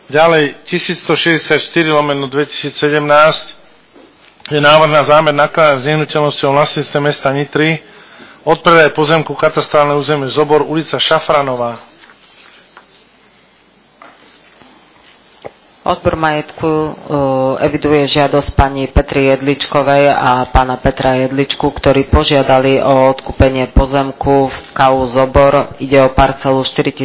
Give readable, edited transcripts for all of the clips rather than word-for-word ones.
Ďalej 1164/2017 je návrh na zámer nakladania s nehnuteľnosťou vlastníctve mesta Nitry, odpredaj pozemku katastrálne územie Zobor, ulica Šafranová. Odbor majetku eviduje žiadosť pani Petry Jedličkovej a pána Petra Jedličku, ktorí požiadali o odkúpenie pozemku v KU Zobor. Ide o parcelu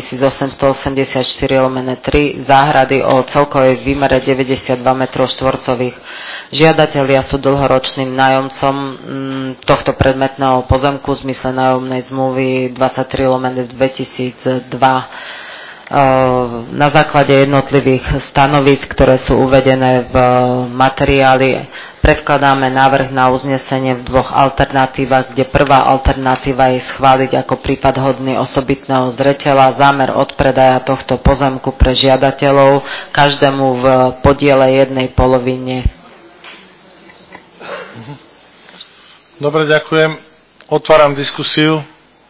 4884/3 záhrady o celkovej výmere 92 m2. Žiadatelia sú dlhoročným nájomcom tohto predmetného pozemku v zmysle nájomnej zmluvy 23/2002. Na základe jednotlivých stanovísk, ktoré sú uvedené v materiáli, predkladáme návrh na uznesenie v dvoch alternatívach, kde prvá alternatíva je schváliť ako prípad hodný osobitného zreteľa zámer odpredaja tohto pozemku pre žiadateľov, každému v podiele 1/2. Dobre, ďakujem. Otváram diskusiu.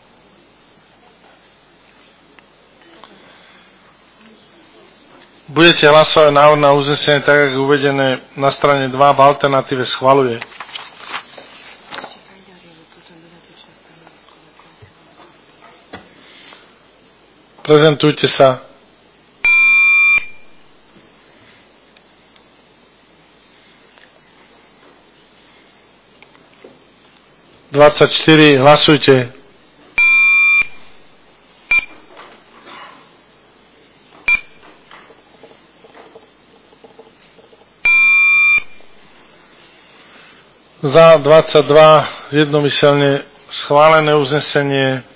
Budete hlasovať návrh na uznesenie tak, ako je uvedené na strane 2 v alternatíve schvaľuje. Prezentujte sa. (24) Hlasujte. Za 22 jednomyselne schválené uznesenie.